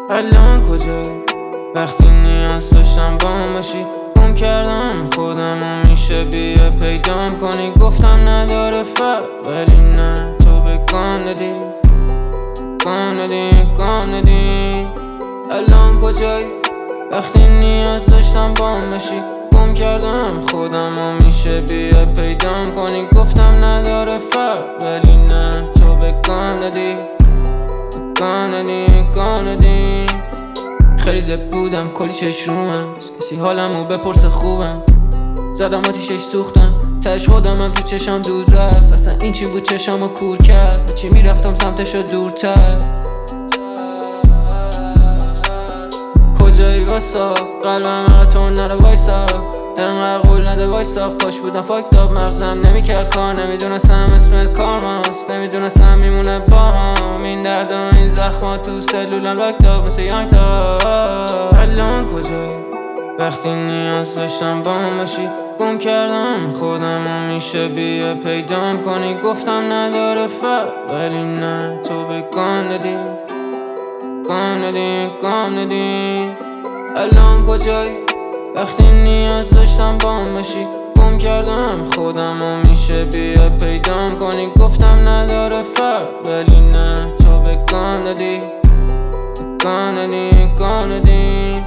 الان کجایی؟ وقتی نیاز داشتم با هم باشی گم کردم خودم و میشه بیا پیدام کنی. گفتم نداره فرق ولی نه تو به گام ندی الان کجایی؟ وقتی نیاز داشتم با هم باشی گم کردم خودم و میشه بیا پیدام کنی. گفتم نداره فرق ولی نه تو به گام ندی خریده بودم کلی چش روم هست، کسی حالمو بپرسه خوبم. زدم آتیشش سوختم تش خودم هم تو چشم دود رفت. اصلا این چی بود چشمو کور کرد، چی میرفتم سمتشو دورتر. کجایی واسا قلبم تو نره وایسا، انقدر قول نده وایسا. پاش بودم فاکتاب مغزم نمیکرد کار، نمیدونستم اسمت کارماست، نمیدونستم میمونه با هم این درد و این زخما تو سلولم لاکتاب مثل یانگ تا. الان کجایی؟ وقتی نیاز داشتم با هم باشی گم کردم خودم و میشه بیا پیدام کنی. گفتم نداره فرق ولی نه تو به گام ندی الان کجایی؟ وقتی نیاز داشتم با هم باشی گم کردم خودم و میشه بیا پیدام کنی. گفتم نداره فرق ولی نه تو به گام ندی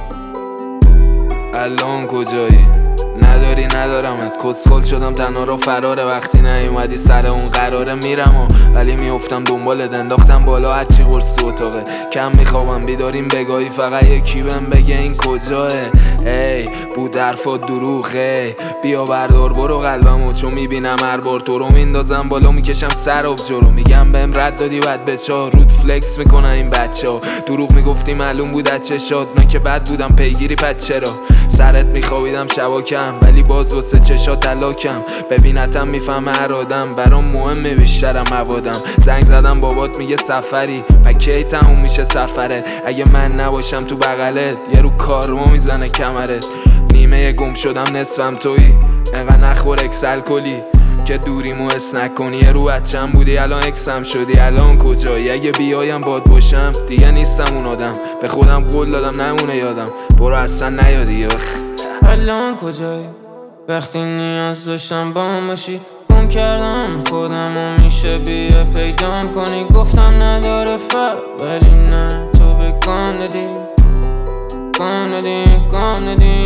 الان کجایی؟ ندارمت کسخل شدم تنها رو فراره. وقتی نیومدی سر اون قراره میرم ولی میافتم دنبالت، انداختم بالا هرچی قرص تو اتاقه. کم میخوابم بیداریم بگاهی فقط یکی بهم بگه این کجاه. ای بود حرفات دروغه، بیا بردار برو قلبمو، چون میبینم هر بار تو رو میندازم بالا میکشم سر آبجو رو. میگم بهم رد دادی بعد به چا رود فلکس میکنن این بچه ها. دروغ میگفتی معلوم بود از چشات، من که بد بودم پیگیری پد چرا. سرت میخوابیدم شبا کم ولی باز واسه چشات تلاکم. ببینتم میفهمه هر آدم برام مهمه بیشترم موادم. زنگ زدم بابات میگه سفری پکی تموم میشه سفرت. اگه من نباشم تو بغلت یه رو کارما میزنه کمرت. نیمه گم شدم نصفم تویی، انقدر نخور اکسل کلی که دوریمو حس نکنی. یه رو بچم بودی الان اکسم شدی. الان کجایی؟ اگه بیایم باد باشم دیگه نیستم اون آدم. به خودم قول دادم نمونه یادم، برو اصلا نیا دیگه. الان کجایی؟ وقتی نیاز داشتم با هم باشی گم کردم خودم و میشه بیا پیدام کنی. گفتم نداره فرق ولی نه تو به گام ندی